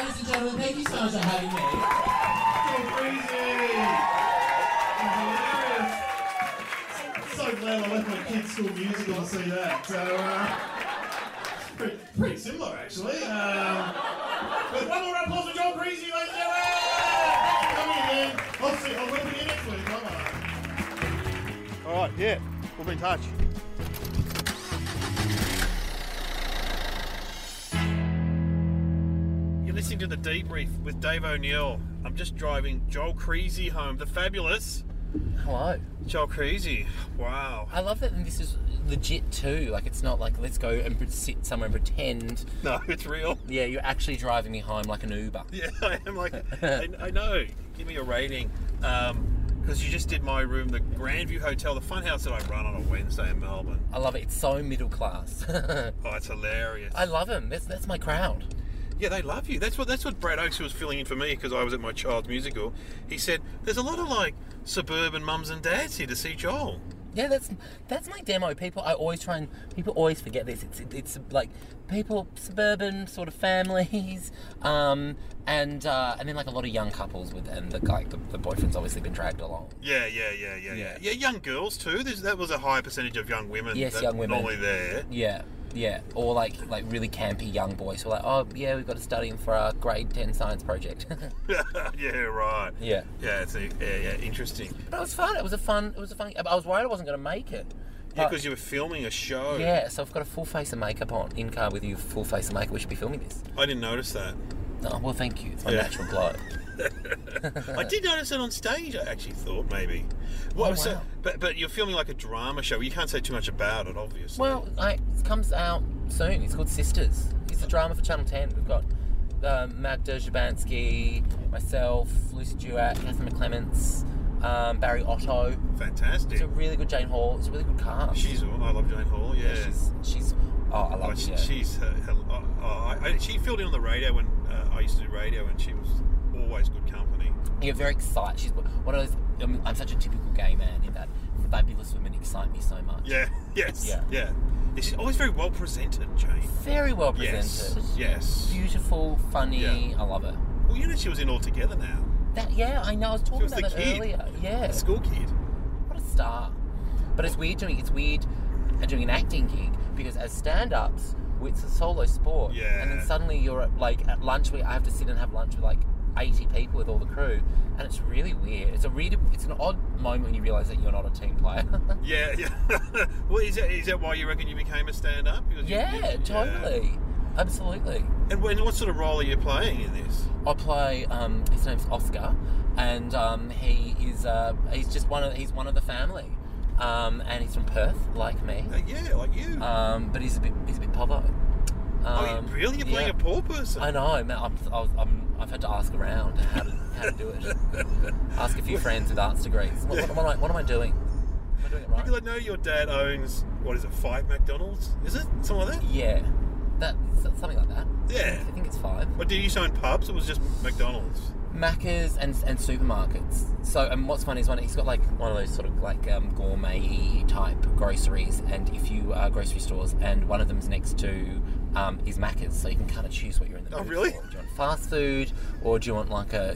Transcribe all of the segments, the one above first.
ladies and gentlemen, thank you so much for having me. So crazy! Hilarious! So glad I left my kids' school musical to see that. So, pretty similar, actually. But one more round of applause for John Creasy, ladies and gentlemen! Thanks for coming again. I'm going to be here next week, bye-bye. All right, yeah, we'll be in touch. You're listening to The Debrief with Dave O'Neill. I'm just driving Joel Creasy home, the fabulous Hello. Joel Creasy. Wow. I love that this is legit too. Like, it's not like, let's go and sit somewhere and pretend. No, it's real. Yeah, you're actually driving me home like an Uber. Yeah, I am like, I know. Give me a rating. Because you just did my room, the Grandview Hotel, the fun house that I run on a Wednesday in Melbourne. I love it. It's so middle class. Oh, it's hilarious. I love him. That's my crowd. Yeah, they love you. That's what Brad Oakes, who was filling in for me because I was at my child's musical, he said, there's a lot of, like, suburban mums and dads here to see Joel. Yeah, that's my demo. People always forget this. It's like people, suburban sort of families, and then like a lot of young couples with, and the boyfriend's obviously been dragged along. Yeah. Young girls too. That was a high percentage of young women. Yes, young women normally there. Yeah, or like really campy young boys who are like, oh yeah, we've got to study for our grade 10 science project. Yeah, right. Yeah, it's interesting. But it was fun. It was a fun. I was worried I wasn't going to make it. Yeah, because you were filming a show. Yeah, so I've got a full face of makeup on in car with you. Full face of makeup. We should be filming this. I didn't notice that. Oh well, thank you. It's my natural glow. I did notice it on stage. I actually thought maybe. Well, wow. But you're filming like a drama show. You can't say too much about it, obviously. Well, it comes out soon. It's called Sisters. It's a drama for Channel 10. We've got Magda Jabansky, myself, Lucy Duat, Catherine McClements, Barry Otto. Fantastic. It's a really good Jane Hall. It's a really good cast. I love Jane Hall. Yeah, she's. Oh, I love her. She filled in on the radio when I used to do radio, and she was always good company. Yeah, very excited. She's one of those. I'm such a typical gay man in that fabulous women excite me so much. Yeah. Yes. Yeah. She's always very well presented, Jane. Very well presented. Yes. Beautiful, funny. Yeah. I love her. Well, you know she was in All Together now. I know. I was talking about that earlier. Yeah. The school kid. What a star. But it's weird doing an acting gig because as stand-ups, it's a solo sport. Yeah. And then suddenly you're at lunch where I have to sit and have lunch with like 80 people with all the crew, and it's really weird. It's an odd moment when you realise that you're not a team player. Yeah. Well, is that why you reckon you became a stand-up? Yeah, totally. Absolutely. And what sort of role are you playing in this? I play, his name's Oscar, and he's one of the family. And he's from Perth, like me. Yeah, like you. But he's a bit povo. Really? You're playing a poor person? I know, man. I've had to ask around how to do it. Ask a few friends with arts degrees. What am I doing? Am I doing it right? Because I know your dad owns, 5 McDonald's? Is it? Something like that? Yeah. Something like that. Yeah. I think it's 5. But do you own pubs or was it just McDonald's? Macca's and supermarkets. So, and what's funny is he's got like one of those sort of like gourmet type groceries, and if you grocery stores, and one of them's next to is Macca's, so you can kind of choose what you're in the mood really? for. Do you want fast food, or do you want like a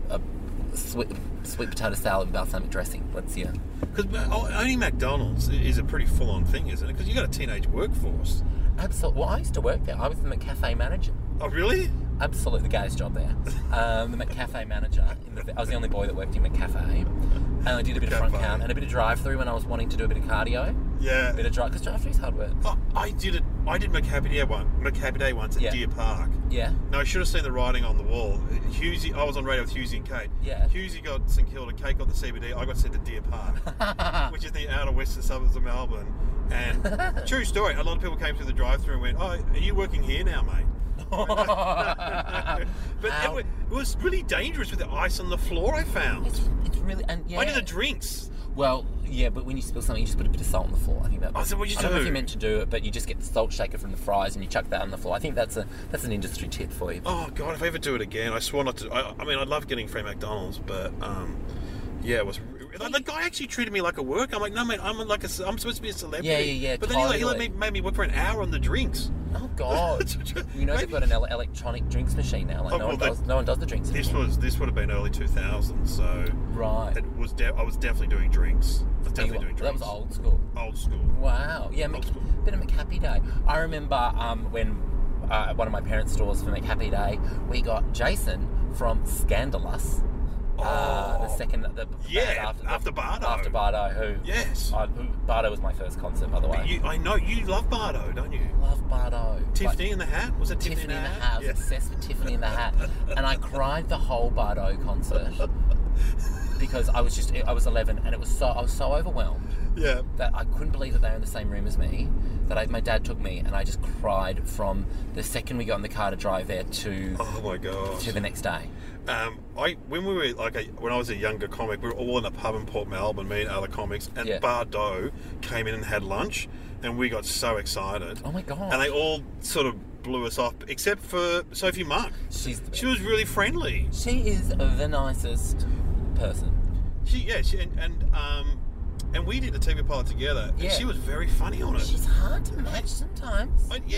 sweet potato salad with balsamic dressing? Because owning McDonald's is a pretty full-on thing, isn't it? Because you've got a teenage workforce. Absolutely. Well, I used to work there. I was the McCafe manager. Oh, really? Absolutely, the gayest job there. The McCafe manager. I was the only boy that worked in McCafe. And I did a bit of front count and a bit of drive-through when I was wanting to do a bit of cardio. Yeah. A bit of because drive-through is hard work. Oh, I did McCafe Day once at Deer Park. Yeah. No, I should have seen the writing on the wall. Hughesy, I was on radio with Hughesy and Kate. Yeah. Hughesy got St Kilda, Kate got the CBD, I got sent to Deer Park, which is the outer western suburbs of Melbourne. And true story, a lot of people came through the drive-through and went, "Oh, are you working here now, mate?" But it was really dangerous with the ice on the floor, I found. It's really... And yeah. I did the drinks. Well, yeah, but when you spill something, you just put a bit of salt on the floor. I think that... Oh, so what you do? I don't know if you're meant to do it, but you just get the salt shaker from the fries and you chuck that on the floor. I think that's an industry tip for you. Oh, God, if I ever do it again, I swore not to... I mean, I love getting free McDonald's, but, yeah, it was... Like, the guy actually treated me like a worker. I'm like, no, mate, I'm supposed to be a celebrity. Yeah, But then totally. he made me work for an hour on the drinks. Oh God! You know they've got an electronic drinks machine now. Like Oh, no well, one does the drinks anymore. This would have been early 2000s, so Right. it was. I was definitely doing drinks. I was definitely doing That drinks. was old school. Old school. Wow. Yeah, Old school. bit of McHappy Day. I remember when at one of my parents' stores for McHappy Day, we got Jason from Scandalous. After Bardo. After Bardo, who Yes. Bardo was my first concert, by the way. I know you love Bardo, don't you? Love Bardo. Tiffany in the Hat? Was it Tiffany in the Hat. I was Yeah. obsessed with Tiffany in the Hat, and I cried the whole Bardo concert because I was 11, and I was so overwhelmed Yeah. that I couldn't believe that they were in the same room as me. That my dad took me, and I just cried from the second we got in the car to drive there to Oh my gosh. the next day. When I was a younger comic, we were all in a pub in Port Melbourne, me and other comics, and Yeah. Bardo came in and had lunch, and we got so excited. Oh my God. And they all sort of blew us off, except for Sophie Muck. She's the best. She was really friendly. She is the nicest person. And we did the TV pilot together, and Yeah. she was very funny on it. She's hard to match sometimes.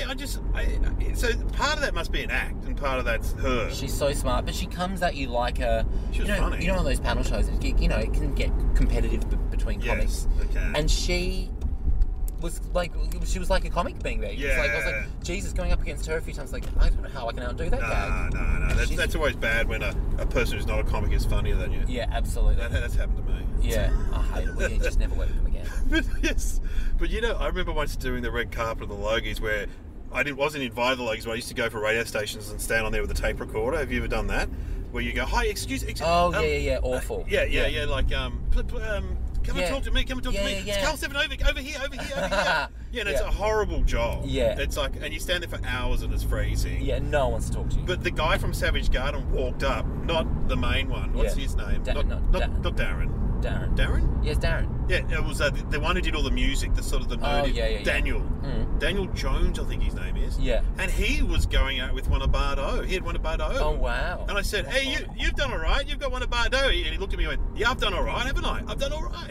So part of that must be an act, and part of that's her. She's so smart, but she comes at you like a. She was funny. You know, on those panel shows, it can get competitive between comics. Yes, it can. And she was like a comic being there. I was like, Jesus, going up against her a few times, like, I don't know how I can outdo that guy. No. She's- That's always bad when a person who's not a comic is funnier than you. Yeah, absolutely. That's happened to me. Yeah, I hate it. We just never work with them again. But yes, but I remember once doing the red carpet of the Logies where wasn't invited to the Logies, but I used to go for radio stations and stand on there with a tape recorder. Have you ever done that? Where you go, hi, excuse Oh, yeah, awful. Yeah, like come and talk to me. Yeah. It's Carl 7 over here. Yeah, and it's a horrible job. Yeah. It's like, and you stand there for hours and it's freezing. Yeah, no one wants to talk to you. But the guy from Savage Garden walked up, not the main one. What's Yeah. his name? Darren. Not Darren. Darren. Darren? Yes, Darren. Yeah, it was the one who did all the music, the sort of the nerdy. yeah. Daniel. Mm. Daniel Jones, I think his name is. Yeah. And he was going out with one of Bardo. He had one of Bardo. Oh, wow. And I said, hey, you've done all right. You've got one of Bardo. And he looked at me and went, yeah, I've done all right, haven't I? I've done all right.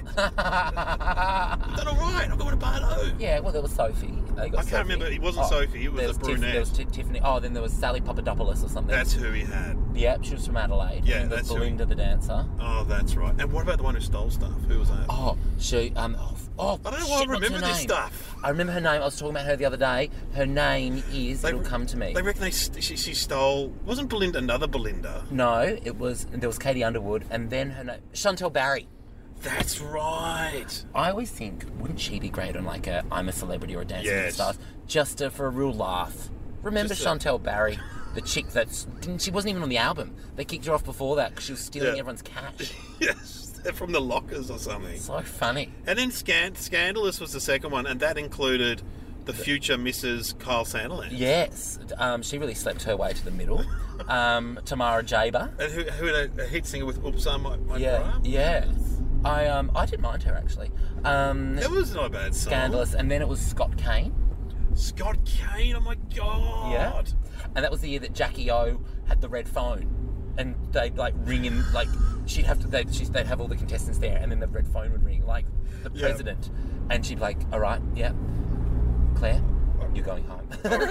I've done all right. I've got one of Bardo. Yeah, well, there was Sophie. I can't remember. It wasn't Sophie. It was there a brunette. There was Tiffany. Oh, then there was Sally Papadopoulos or something. That's who he had. Yeah, she was from Adelaide. Yeah, and there was that's who Belinda the dancer. Oh, that's right. And what about the one who stole stuff? Who was that? Oh, she. I don't know why I shit, what's remember her this name? stuff. I remember her name. I was talking about her the other day. Her name is. It'll come to me. They reckon she stole. Wasn't Belinda another Belinda? No, it was. There was Katie Underwood, and then her name Chantel Barry. That's right. I always think, wouldn't she be great on like a I'm a Celebrity or a Dancing with the Yes. Stars, just for a real laugh? Remember Just Chantel Barry, the chick she wasn't even on the album. They kicked her off before that because she was stealing Yeah. everyone's cash. Yes, they're from the lockers or something. So funny. And then Scandalous was the second one, and that included the future Mrs. Kyle Sandilands. Yes, she really slept her way to the middle. Tamara Jaber. And who had a hit singer with Oops, I Might Yeah, Cry? yeah. I didn't mind her actually. That was not a bad song. Scandalous, and then it was Scott Kane. Scott Kane, oh my God. Yeah. And that was the year that Jackie O had the red phone. And they'd like ring in, like they'd have all the contestants there, and then the red phone would ring, like the Yeah. president. And she'd be like, all right, yeah, Claire, you're going home.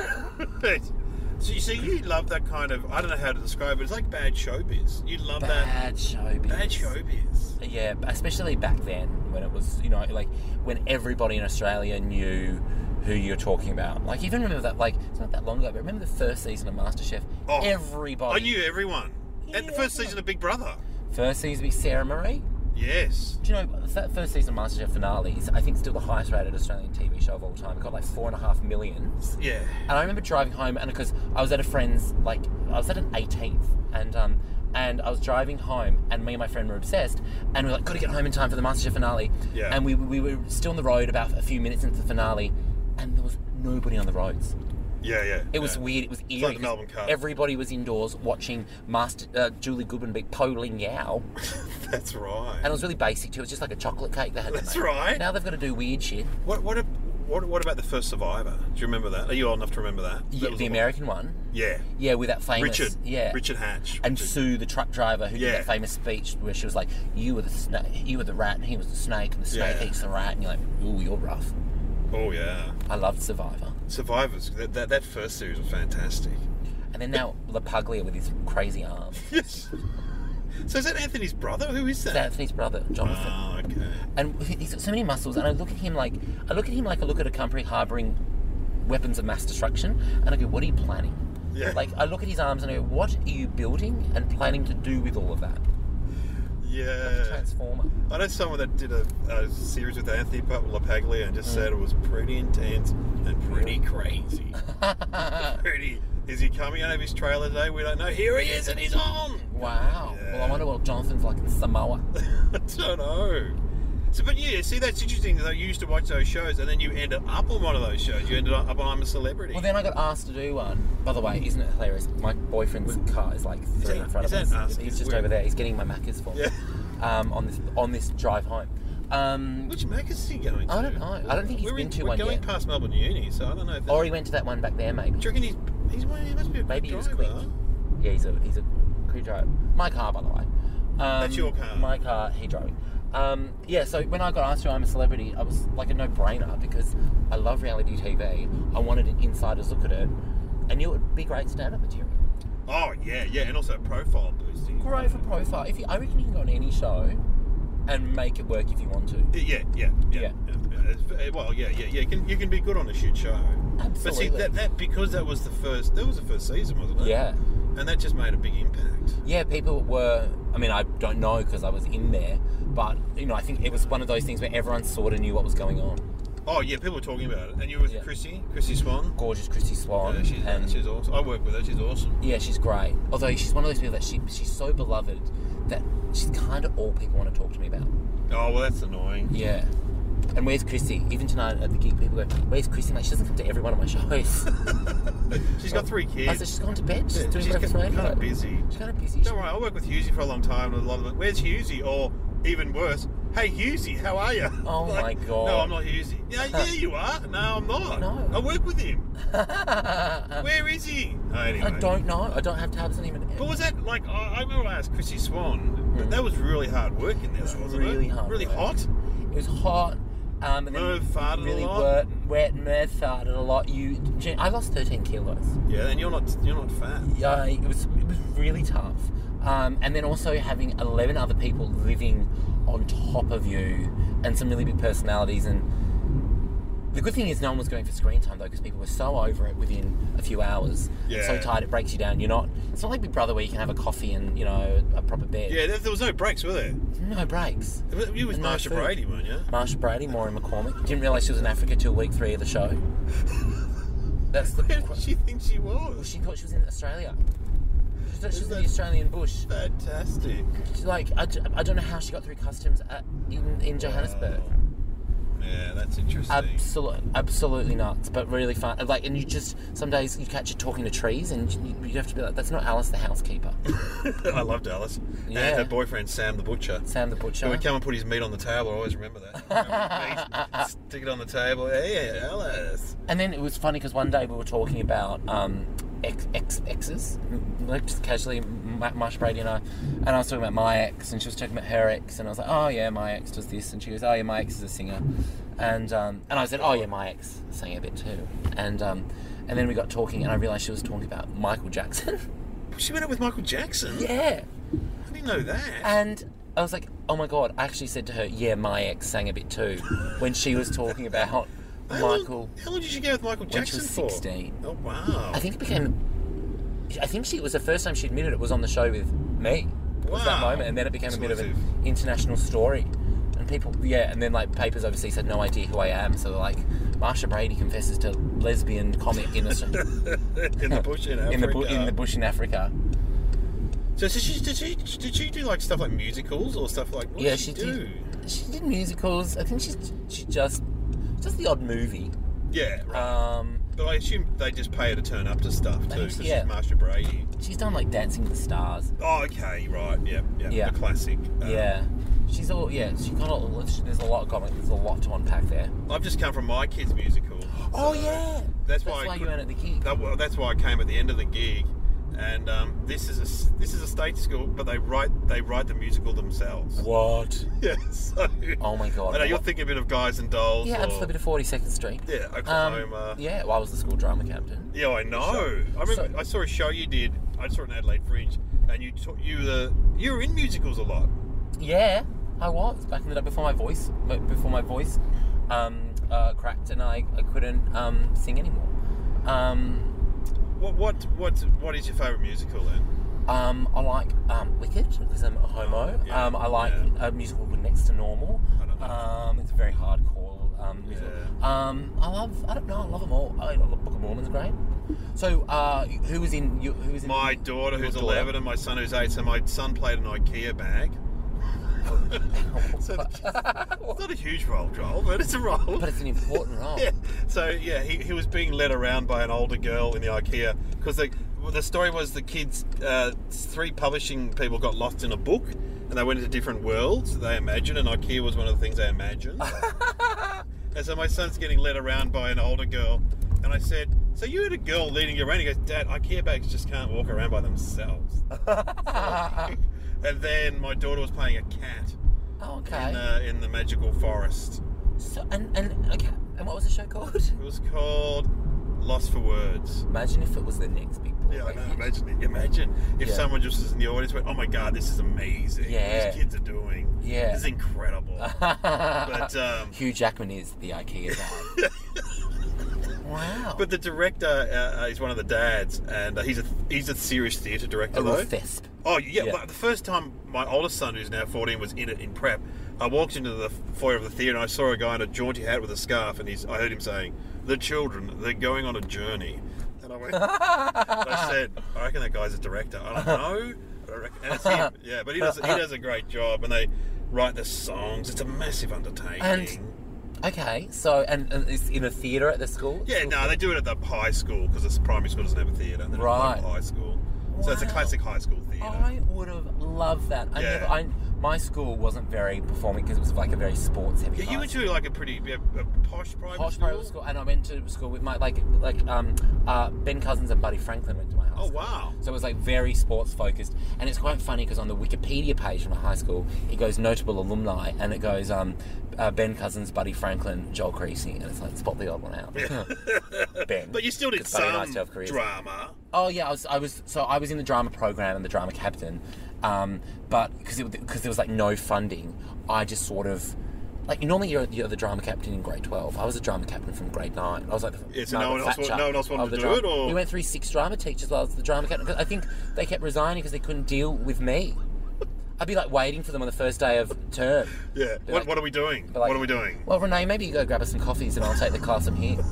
So you see, you love that kind of, I don't know how to describe it, it's like bad showbiz. You love that. Bad showbiz. Bad showbiz. Yeah, especially back then when it was, like when everybody in Australia knew who you're talking about. Like, even remember that, like, it's not that long ago, but remember the first season of MasterChef? Oh, Everybody. I knew everyone. And the first season of Big Brother. First season would be Sarah Marie. Yes. Do you know, that first season of MasterChef finale is, I think, still the highest rated Australian TV show of all time. It got like 4.5 million. Yeah. And I remember driving home, and because I was at a friend's, like, I was at an 18th, and I was driving home, and me and my friend were obsessed, and we were like, got to get home in time for the MasterChef finale. Yeah. And we were still on the road about a few minutes into the finale, and there was nobody on the roads. Yeah. It was weird. It was eerie. like the Melbourne Cup. Everybody was indoors watching Julie Goodwin beat Po Ling Yao. That's right. And it was really basic too. It was just like a chocolate cake. They had That's to make. right. Now they've got to do weird shit. What What about the first Survivor? Do you remember that? Are you old enough to remember that? Yeah, the American one. Yeah. Yeah, with that famous... Richard Hatch. And Sue, the truck driver, who did Yeah. that famous speech where she was like, you were the snake, you were the rat, and he was the snake, and the snake Yeah. eats the rat, and you're like, ooh, you're rough. Oh, yeah. I loved Survivor. Survivors. That first series was fantastic. And then now LaPuglia with his crazy arms. Yes. So is that Anthony's brother? Who is that? That's Anthony's brother, Jonathan. Oh, okay. And he's got so many muscles, and I look at him like I look at a country harbouring weapons of mass destruction, and I go, what are you planning? Yeah. Like, I look at his arms and I go, what are you building and planning to do with all of that? Yeah. Transformer. I know someone that did a series with Anthony LaPaglia and just said it was pretty intense and pretty crazy. Pretty. Is he coming out of his trailer today? We don't know. Here he is and he's on! Wow. Yeah. Well, I wonder what Jonathan's like in Samoa. I don't know. So, but yeah, see, that's interesting that you used to watch those shows and then you ended up on one of those shows. You ended up on I'm a Celebrity. Well, then I got asked to do one. By the way, isn't it hilarious? My boyfriend's car is like three in front of is that us. us? He's just We're- over there. He's getting my Macca's for me. Yeah. On this drive home. Which Macca's is he going to? I don't know. I don't think he's been to one We're going yet. past Melbourne Uni, so I don't know if Or he went to that one back there, maybe. Do you reckon he must be a Maybe good he was driver? quick. Yeah, he's a crew driver. My car, by the way. That's your car? My car, he drove. Yeah, so when I got asked to I'm a Celebrity, I was like a no-brainer because I love reality TV. I wanted an insider's look at it. I knew it would be great stand-up material. Oh, yeah, and also profile boosting. Great for profile. I reckon you can go on any show and make it work if you want to. Yeah. Well, yeah. You can be good on a shit show. Absolutely. But see, that because that was the first season, wasn't it? Yeah. And that just made a big impact. Yeah, people were... I mean, I don't know because I was in there, but, you know, I think it was one of those things where everyone sort of knew what was going on. Oh, yeah, people were talking about it. And you were with Chrissy Swan? Gorgeous Chrissy Swan. Yeah, she's awesome. I work with her. She's awesome. Yeah, she's great. Although she's one of those people that she's so beloved that she's kind of all people want to talk to me about. Oh, well, that's annoying. Yeah. And where's Chrissy? Even tonight at the gig, people go, where's Chrissy? Like, she doesn't come to every one of my shows. She's got 3 kids. I said, she's gone to bed. She's doing she's breakfast radio. kind of busy. She's kind of busy. Don't worry, I worked with Hughesy for a long time. And a lot of it, where's Hughesy? Or even worse, hey Hughesy, how are you? Oh my God. No, I'm not Hughesy. Yeah, you are. No, I'm not. No. I work with him. Where is he? Oh, anyway. I don't know. I don't have tabs on him. But was that like? I remember I asked Chrissy Swan. That was really hard work in there, wasn't it? Really hard. Really work. hot. It was hot. And then Merv farted really a lot. wet. Merv farted a lot. I lost 13 kilos. Yeah, and you're not fat. Yeah, it was really tough. And then also having 11 other people living on top of you and some really big personalities. And the good thing is no one was going for screen time though because people were so over it within a few hours. Yeah. So tired it breaks you down. It's not like Big Brother where you can have a coffee and, a proper bed. Yeah, there was no breaks, were there? No breaks. You was And no Marsha food. Brady, weren't you? Marsha Brady, Maureen McCormick. Didn't realise she was in Africa till week 3 of the show. That's the... Where did she think she was? She thought she was in Australia. She thought she was in the Australian bush. Fantastic. She's like, I don't know how she got through customs in Johannesburg. Yeah, that's interesting. Absolutely nuts, but really fun. Like, and you just some days you catch her talking to trees, and you have to be like, "That's not Alice, the housekeeper." I loved Alice. Yeah. And her boyfriend, Sam the Butcher. Sam the Butcher. Who would come and put his meat on the table. I always remember that. Stick it on the table. Hey, Alice. And then it was funny because one day we were talking about exes, like just casually, Marsha Brady and I was talking about my ex, and she was talking about her ex, and I was like, oh yeah, my ex does this, and she goes, oh yeah, my ex is a singer, and I said, oh yeah, my ex sang a bit too, and then we got talking, and I realised she was talking about Michael Jackson. She went out with Michael Jackson? Yeah. I didn't know that. And I was like, oh my God, I actually said to her, yeah, my ex sang a bit too, when she was talking about Michael. How long did she go with Michael Jackson when she for? was 16. Oh, wow. I think it was the first time she admitted it was on the show with me. Was that Wow. moment, and then it became a bit of an Exclusive. international story. And people, and then like papers overseas had no idea who I am, so they're like, Marsha Brady confesses to lesbian comic in in the bush in Africa. in the bush in Africa. So did she do like stuff like musicals or stuff like? What Yeah, did she do? did. She did musicals. I think she just the odd movie. Yeah, right. But I assume they just pay her to turn up to stuff too, because Yeah. she's Marsha Brady. She's done like Dancing with the Stars. Oh, okay, right, yeah. Yeah. The classic. Yeah. She's all, yeah, she kind of, there's a lot going, there's a lot to unpack there. I've just come from my kids' musical. Oh, so yeah. That's why you went at the gig. That's why I came at the end of the gig. And this is a state school, but they write the musical themselves. What? Yeah. So, Oh my god. I know you're thinking a bit of Guys and Dolls. Yeah, or, I'm just a bit of 42nd Street. Yeah, Oklahoma. Yeah, well, I was the school drama captain. Yeah, I know. I remember So- I saw a show you did. I saw it in Adelaide Fringe, and you were in musicals a lot. Yeah, I was back in the day before my voice cracked and I couldn't sing anymore. What is your favourite musical then? I like Wicked because I'm a homo. yeah, I like a musical called Next to Normal. I don't know. It's a very hardcore musical. Yeah. I love them all. I love Book of Mormon's great. So who was in? My daughter, who's your 11, and my son, who's 8. So my son played an IKEA bag. So it's not a huge role, Joel, but it's a role. But it's an important role. Yeah. So yeah, he was being led around by an older girl in the IKEA because the story was the kids, 3 publishing people got lost in a book and they went into different worlds they imagined, and IKEA was one of the things they imagined. And so my son's getting led around by an older girl, and I said, "So you had a girl leading you around?" He goes, "Dad, IKEA bags just can't walk around by themselves." And then my daughter was playing a cat. Oh, okay. In the magical forest. So, and what was the show called? It was called Lost for Words. Imagine if it was the next big boy. Yeah, I know. Imagine if Yeah. someone just was in the audience went, "Oh my God, this is amazing. Yeah. These kids are doing. Yeah. This is incredible." But Hugh Jackman is the IKEA guy. Wow. but the director is one of the dads, and he's a serious theatre director. a though. real thesp. Oh yeah, Yeah. But the first time my oldest son, who's now 14, was in it in prep, I walked into the foyer of the theatre and I saw a guy in a jaunty hat with a scarf, and I heard him saying, "The children, they're going on a journey." And I went, I said, "I reckon that guy's a director." I don't know. I reckon, and it's him. Yeah, but he does a great job, and they write the songs. It's a massive undertaking. And okay, so and it's in a theatre at the school. yeah, no, they do it at the high school because the primary school doesn't have a theatre. They do it at Right. the high school, so it's a Wow. classic high school theatre. I would have loved that. Yeah. My school wasn't very performing because it was like a very sports heavy. Yeah, you went to like a pretty a posh private posh school. private school, and I went to school with my Ben Cousins and Buddy Franklin went to my high Oh school. wow! So it was like very sports focused, and it's quite funny because on the Wikipedia page from my high school, it goes notable alumni, and it goes Ben Cousins, Buddy Franklin, Joel Creasy, and it's like spot the odd one out. Ben. But you still did 'Cause Buddy and I some still have careers. drama. Oh yeah, I was in the drama program and the drama captain, but because there was like no funding, I just sort of like normally you're the drama captain in grade 12. I was a drama captain from grade 9. I was like the Yeah, so no one else wanted of the to do drama. it, or We went through 6 drama teachers while I was the drama captain. 'Cause I think they kept resigning because they couldn't deal with me. I'd be like waiting for them on the first day of term. yeah. Be What, like- what are we doing? Be like, What are we doing? Well, Renee, maybe you go grab us some coffees and I'll take the class from here.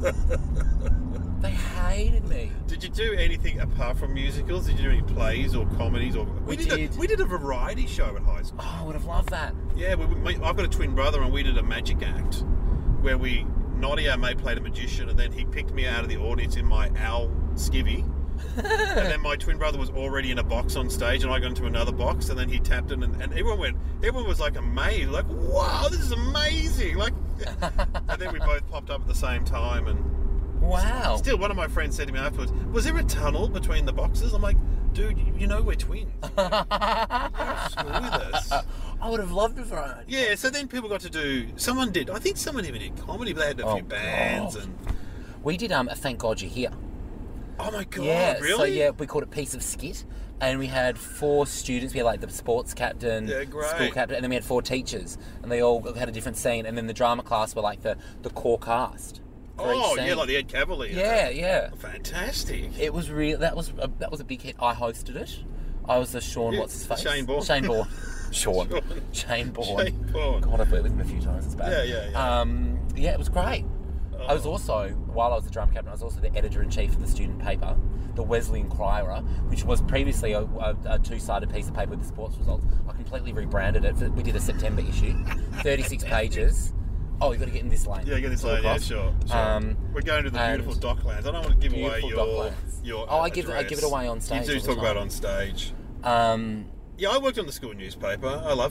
They hated me. Did you do anything apart from musicals? Did you do any plays or comedies? Or We did. We did a variety show at high school. Oh, I would have loved that. Yeah, I've got a twin brother, and we did a magic act where Noddy, our mate, played a magician, and then he picked me out of the audience in my owl skivvy. And then my twin brother was already in a box on stage, and I got into another box, and then he tapped it, and everyone was like amazed, like, "Wow, this is amazing!" Like, and then we both popped up at the same time, and Wow. still, one of my friends said to me afterwards, "Was there a tunnel between the boxes?" I'm like, "Dude, you know we're twins. You go to school with us." I would have loved a variety. Yeah, so then people got to do. I think someone even did comedy, but they had a few bands God. and. We did a Thank God You're Here. Oh my god! Yeah, really? so yeah, we called it Piece of Skit, and we had 4 students. We had like the sports captain, Yeah, great. school captain, and then we had 4 teachers, and they all had a different scene. And then the drama class were like the core cast. for each Oh scene. yeah, like the Ed Cavalier. Yeah. Fantastic. It was real. That was a big hit. I hosted it. I was the Sean. Yeah, What's his face? Shane Bourne. Shane Bourne. Sean. Sean. Shane Bourne. Shane Bourne. God, I've worked with him a few times. It's bad. Yeah. Yeah, it was great. I was Oh. also, while I was the drum captain, I was also the editor-in-chief of the student paper, the Wesleyan Crier, which was previously a 2-sided piece of paper with the sports results. I completely rebranded it. We did a September issue, 36 pages. Oh, you've got to get in this lane. Yeah, get this All lane. Yeah, across. sure. We're going to the and beautiful Docklands. I don't want to give away beautiful your Docklands. your. Oh, I give address. it away on stage You do all the talk about it time. on stage. Um, Yeah, I worked on the school newspaper. I loved it.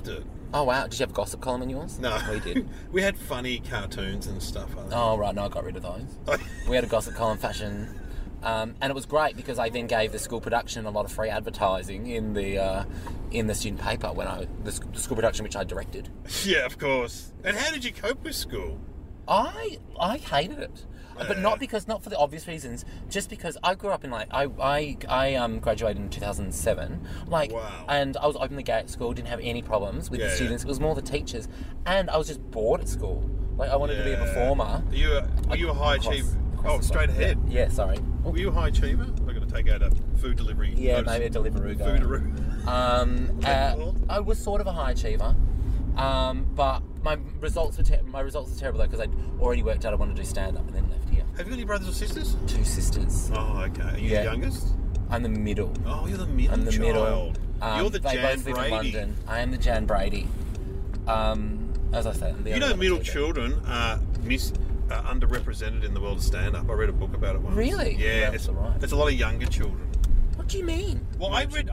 Oh, wow. Did you have a gossip column in yours? No. We did. We had funny cartoons and stuff. I think. Oh, right. No, I got rid of those. We had a gossip column fashion. And it was great because I then gave the school production a lot of free advertising in the student paper when the school production which I directed. Yeah, of course. And how did you cope with school? I hated it, but not for the obvious reasons. Just because I grew up in I graduated in 2007, Wow. and I was openly gay at school. Didn't have any problems with the Yeah. students. It was more the teachers, and I was just bored at school. Like I wanted to be a performer. Were you a high achiever? Oh, straight ahead. Yeah, sorry. Were you a high achiever? We're going to take out a food delivery. Yeah, notice. maybe a Deliveroo guy. Food-aroo. I was sort of a high achiever, but my results were terrible though because I'd already worked out I wanted to do stand up and then left here. Have you got any brothers or sisters? 2 sisters. Oh, okay. Are you Yeah. the youngest? I'm the middle. Oh, you're the middle I'm the child. middle. You're the they Jan both live Brady. in London. I am the Jan Brady. As I said, You know, middle children are underrepresented in the world of stand-up. I read a book about it once. Really? Yeah, That's all right. it's a lot of younger children. What do you mean? Well, I read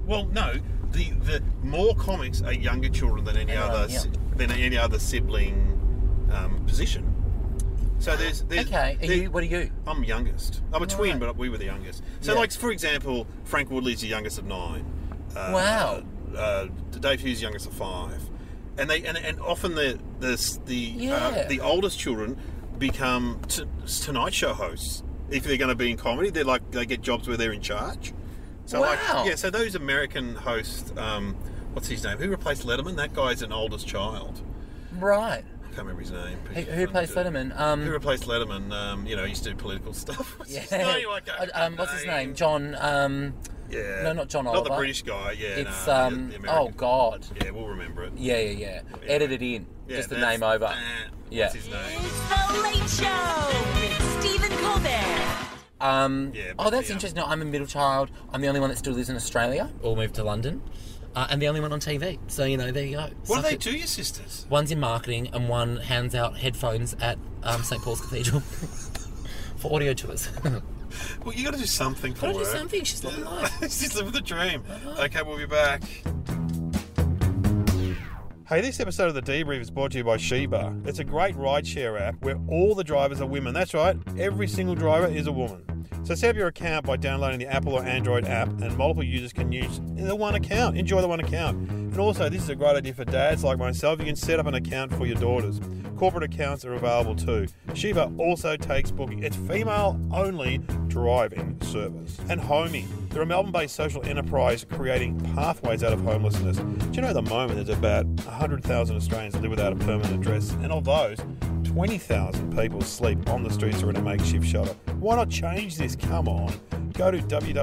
the more comics are younger children than any other sibling position. So there's Okay. What are you? I'm youngest. I'm a twin, Right. but we were the youngest. So, Yeah. like for example, Frank Woodley's the youngest of 9. Wow. Dave Hughes the youngest of 5, and often the oldest children become Tonight Show hosts if they're going to be in comedy. They get jobs where they're in charge. So Wow. so those American hosts, what's his name? Who replaced Letterman? That guy's an oldest child. Right. I can't remember his name. Who replaced Letterman? Who replaced Letterman? He used to do political stuff. What's his name? I can't remember What's his name? John. Yeah. No, not John Not Oliver. the British guy. Yeah. It's the American. oh god. Yeah, we'll remember it. Yeah. Edit it in. Yeah, Just the that's- name over. Yeah. What's his name? It's the Late Show with Stephen Colbert. Yeah, but That's interesting. No, I'm a middle child. I'm the only one that still lives in Australia or moved to London, and the only one on TV. So there you go. What do Suck they it. do, your sisters? One's in marketing, and one hands out headphones at St Paul's Cathedral for audio tours. Well, you got to do something for Gotta her. do something. She's living life. She's living the dream. Okay, we'll be back. Hey, this episode of The Debrief is brought to you by Sheba. It's a great rideshare app where all the drivers are women. That's right, every single driver is a woman. So set up your account by downloading the Apple or Android app, and multiple users can use the one account. Enjoy the one account. And also, this is a great idea for dads like myself. You can set up an account for your daughters. Corporate accounts are available too. Sheba also takes booking. It's female-only drive-in service. And Homey. They're a Melbourne-based social enterprise creating pathways out of homelessness. Do you know at the moment there's about 100,000 Australians that live without a permanent address, and of those, 20,000 people sleep on the streets or in a makeshift shelter. Why not change this? Come on. Go to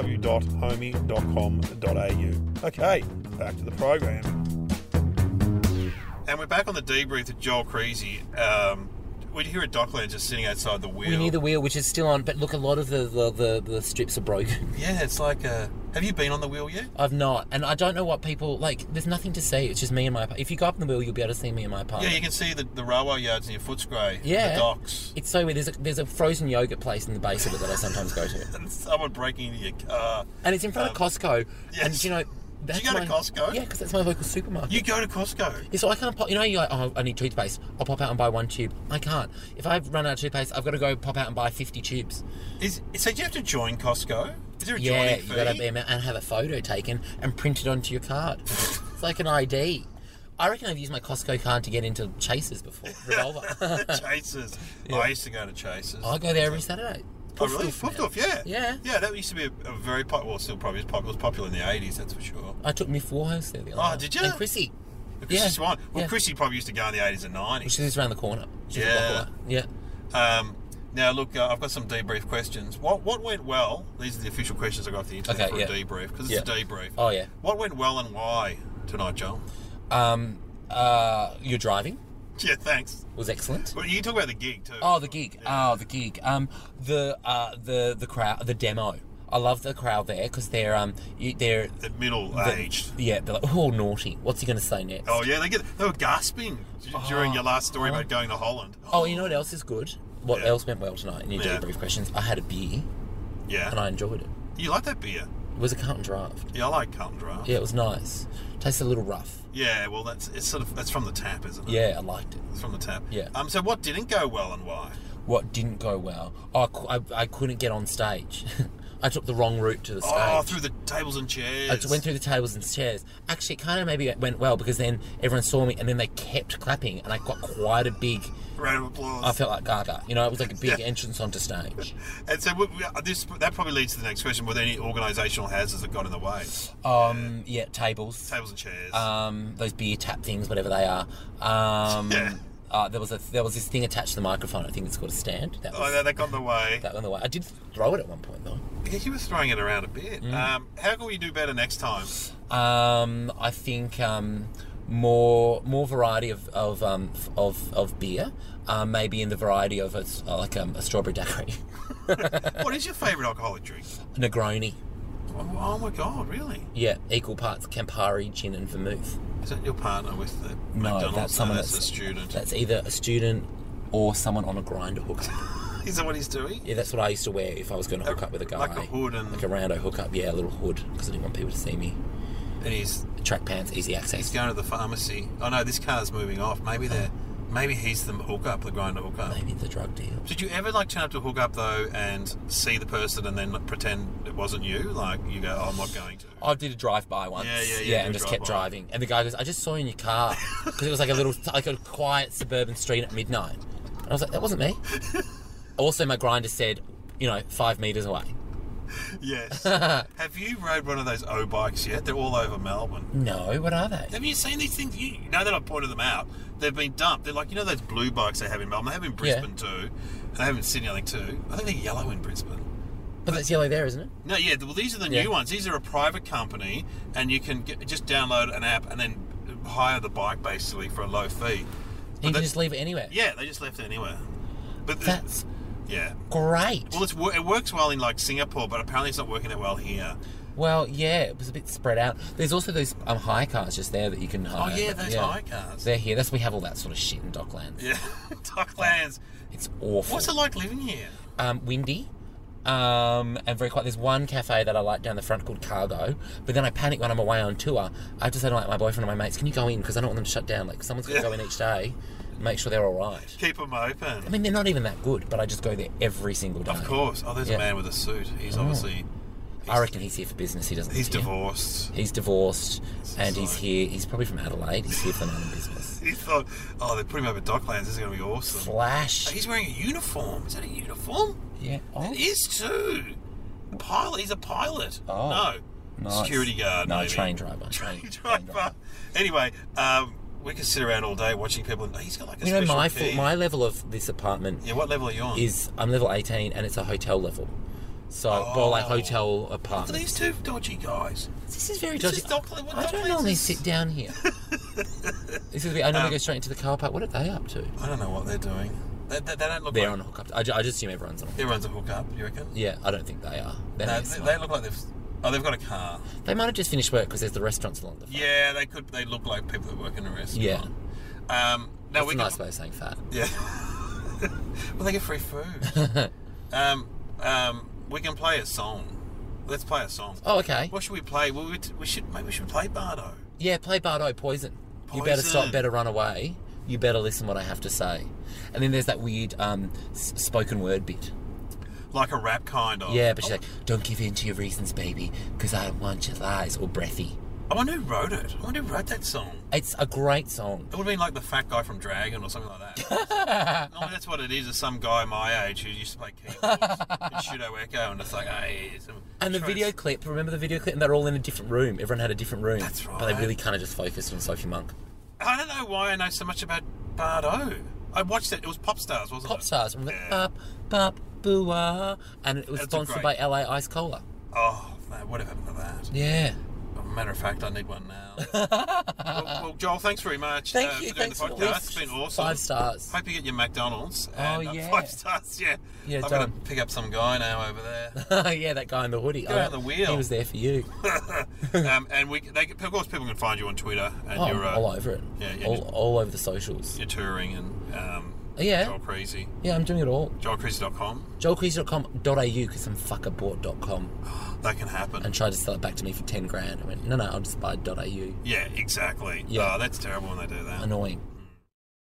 www.homey.com.au. Okay, back to the program. And we're back on the debrief with Joel Creasy. We're here at Docklands just sitting outside the wheel. We need the wheel, which is still on, but look, a lot of the strips are broken. Yeah, it's like have you been on the wheel yet? I've not, and I don't know what people like. There's nothing to see. It's just me and my. If you go up on the wheel, you'll be able to see me and my apartment. Yeah, you can see the railway yards and your Footscray. Yeah. The docks. It's so weird. There's a frozen yogurt place in the base of it that I sometimes go to, And someone breaking into your car. and it's in front of Costco. yes. And you know, that's go to Costco? Yeah, because that's my local supermarket. You go to Costco. Yeah, so I can't pop. You're like, oh, I need toothpaste. I'll pop out and buy 1 tube. I can't. If I've run out of toothpaste, I've got to go pop out and buy 50 tubes. So do you have to join Costco? Is there a Yeah, joining you fee? got to be and have a photo taken and printed onto your card. It's like an ID. I reckon I've used my Costco card to get into Chasers before. Revolver. Chasers. Yeah. I used to go to Chasers. I go there every Saturday. Oh, really? Poof, Poof, yeah. Yeah. Yeah, that used to be a very popular, well, still probably is popular. It was popular in the 80s, that's for sure. I took Miff Warhouse there the other Oh, night. did you? And Chrissy. Chrissy's one. Well, Yeah. Chrissy probably used to go in the 80s and 90s. She's around the corner. She's Yeah. a block away. Yeah. Now, look, I've got some debrief questions. What went well? These are the official questions I got off the internet Okay, for yeah. a debrief, because it's a debrief. Oh, yeah. What went well and why tonight, Joel? Your driving Yeah, thanks. was excellent. Well, you can talk about the gig, too. Oh, the gig. Yeah. Oh, the gig. The crowd, the demo. I love the crowd there because they're They're middle-aged. yeah, they're like, oh, naughty. What's he going to say next? Oh, yeah, they were gasping during your last story about going to Holland. Oh, you know what else is good? What Yeah. else went well tonight in your Yeah. debrief questions? I had a beer Yeah. and I enjoyed it. You like that beer? It was a Carlton Draft. Yeah, I like Carlton Draft. Yeah, it was nice. Tasted a little rough. Yeah, well, that's from the tap, isn't it? Yeah, I liked it. It's from the tap. Yeah. So what didn't go well and why? What didn't go well? I couldn't get on stage. I took the wrong route to the stage. Oh, through the tables and chairs. I just went through the tables and chairs. Actually, it kind of maybe went well because then everyone saw me and then they kept clapping and I got quite a big... Round of applause. I felt like Gaga. You know, it was like a big entrance onto stage. And so that probably leads to the next question. Were there any organisational hazards that got in the way? Yeah, tables. Tables and chairs. Those beer tap things, whatever they are. Yeah. There was this thing attached to the microphone. I think it's called a stand. That That got in the way. got in the way. I did throw it at one point though. Yeah, you were throwing it around a bit. How can we do better next time? I think more variety of beer. Maybe in the variety of a strawberry daiquiri. What is your favourite alcoholic drink? Negroni. Oh my God, really? Yeah, equal parts Campari, gin, and vermouth. Is that your partner with the No, McDonald's? that's someone that's a student. That's either a student or someone on a grinder hookup. Is that what he's doing? Yeah, that's what I used to wear if I was going to hook up with a guy. Like a hood and... Like a rando hookup, yeah, a little hood, because I didn't want people to see me. And he's Track pants, easy he's access. going to the pharmacy. Oh no, this car's moving off. Maybe he's the hookup, the grinder hookup. Maybe the drug deal. Did you ever turn up to a hookup though and see the person and then pretend it wasn't you? Like you go, oh, I'm not going to. I did a drive-by once. Yeah, and just kept driving. And the guy goes, I just saw you in your car. Because it was like a quiet suburban street at midnight. And I was like, that wasn't me. Also, my grinder said, 5 metres away. Yes. Have you rode one of those O-bikes yet? They're all over Melbourne. No, what are they? Have you seen these things? You know that I've pointed them out. They've been dumped. They're like, those blue bikes they have in Melbourne. They have in Brisbane too. And they have in Sydney, I think, too. I think they're yellow in Brisbane. But that's yellow there, isn't it? No, yeah. Well, these are the new ones. These are a private company, and you can just download an app and then hire the bike basically for a low fee. You can just leave it anywhere. Yeah, they just left it anywhere. But That's yeah, great. well, it works well in like Singapore, but apparently it's not working that well here. Well, yeah, it was a bit spread out. There's also those hire cars just there that you can hire. Oh yeah, those hire cars. They're here. That's we have all that sort of shit in Docklands. Yeah, Docklands. It's awful. What's it like living here? Windy. And very quiet. There's one cafe that I like down the front called Cargo, but then I panic when I'm away on tour. I have to say to my boyfriend and my mates, can you go in? Because I don't want them to shut down. Like, someone's going to go in each day and make sure they're all right. Keep them open. I mean, they're not even that good, but I just go there every single day. Of course. Oh, there's a man with a suit. He's obviously... I reckon he's here for business. He doesn't. He's live here. divorced. He's divorced, and he's like- here. He's probably from Adelaide. He's here for the money business. He thought, oh, they're putting him over Docklands. This is going to be awesome. Flash. He's wearing a uniform. Is that a uniform? Yeah. Oh. It is too. Pilot. He's a pilot. Oh. No. Nice. Security guard. No, maybe. train driver. Train driver. Anyway, we can sit around all day watching people. And he's got like a You know, special key. my level of this apartment Yeah, what level are you on? is I'm level 18, and it's a hotel level. So, well, like hotel Look at apartment. these two dodgy guys. This is very This dodgy. is Docklands. I don't normally sit down here. I normally go straight into the car park. What are they up to? I don't know what they're doing. They don't look They're like... on a hookup. I just assume everyone's on a hookup. Everyone's a hookup, you reckon? Yeah, I don't think they are. No, they look like they've... Oh, they've got a car. They might have just finished work because there's the restaurants along the front. Yeah, they could. They look like people that work in a restaurant. Yeah. Now That's we a can, nice way of saying fat. Yeah. Well, they get free food. We can play a song. Let's play a song. Oh, okay. What should we play? Well, we should play Bardo. Yeah, play Bardo, Poison. You better stop, Poison. better run away. You better listen what I have to say. And then there's that weird spoken word bit. Like a rap kind of. Yeah, but she's like, don't give in to your reasons, baby, because I don't want your lies, or breathy. I wonder who wrote it. I wonder who wrote that song. It's a great song. It would have been like the fat guy from Dragon or something like that. Normally that's what it is some guy my age who used to play keyboards in Pseudo Echo, and it's like, hey... And the video clip, remember the video clip? And they're all in a different room. Everyone had a different room. That's right. But they really kind of just focused on Sophie Monk. I don't know why I know so much about Bardo. I watched it. It was Pop Stars, wasn't it? Pop Stars. Remember? Yeah. Bop, bop, boo-ah. And it was That's a sponsored great- by LA Ice Cola. Oh, man, what happened to that? Yeah. Matter of fact, I need one now. well, Joel, thanks very much Thank you. for doing Thanks the for podcast. It's been awesome. 5 stars. Hope you get your McDonald's. And, Oh, yeah. 5 stars, yeah. Yeah, I'm done. going to pick up some guy now over there. Yeah, that guy in the hoodie. Guy on the wheel. He was there for you. And of course, people can find you on Twitter. And Oh, you're all over it. yeah, all over the socials. you're touring and Oh, yeah. Joel Creasy. Yeah, I'm doing it all. JoelCreasy.com. JoelCreasy.com.au because some fucker bought .com That can happen. and tried to sell it back to me for 10 grand. I went, no, I'll just buy .au. Yeah, exactly. Yeah. Oh, that's terrible when they do that. Annoying.